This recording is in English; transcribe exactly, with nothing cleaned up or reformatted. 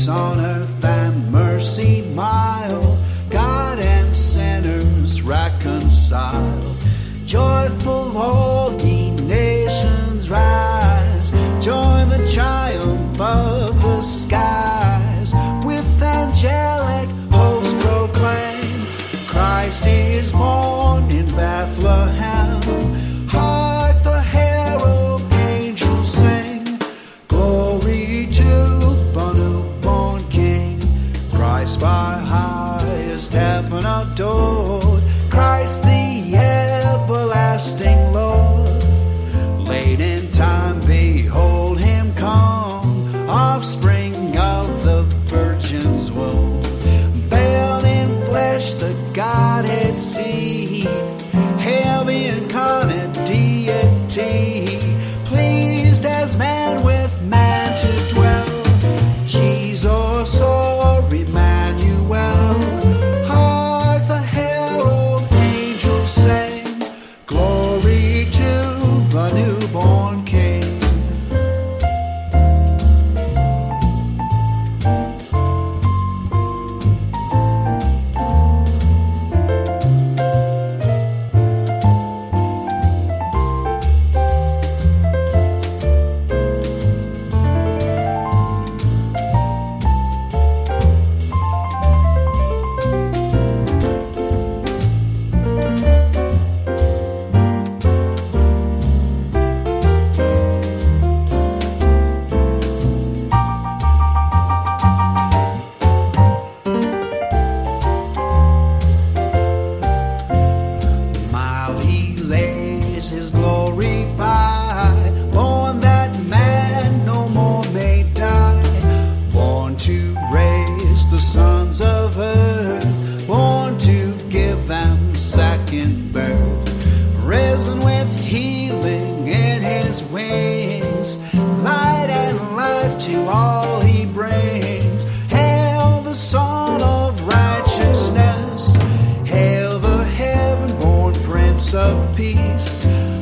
peace on earth and mercy mild, God and sinners reconciled. Joyful all ye nations rise, join the triumph of the skies. With angelic hosts proclaim, Christ is born in Bethlehem. Hark the herald angels sing, glory to the newborn King. Christ by highest heaven adored, Christ the everlasting Lord. Late in time behold him come, offspring of the Virgin's womb. Veiled in flesh the Godhead see, hail the incarnate deity, pleased as man with man to dwell. Jesus or Emmanuel, hark the herald angels sing, glory to the newborn King. His glory by, born that man no more may die, born to raise the sons of earth, born to give them second birth, risen with healing in his wings, light and life to all he brings. Hail the Son of righteousness, hail the heaven-born Prince of Peace.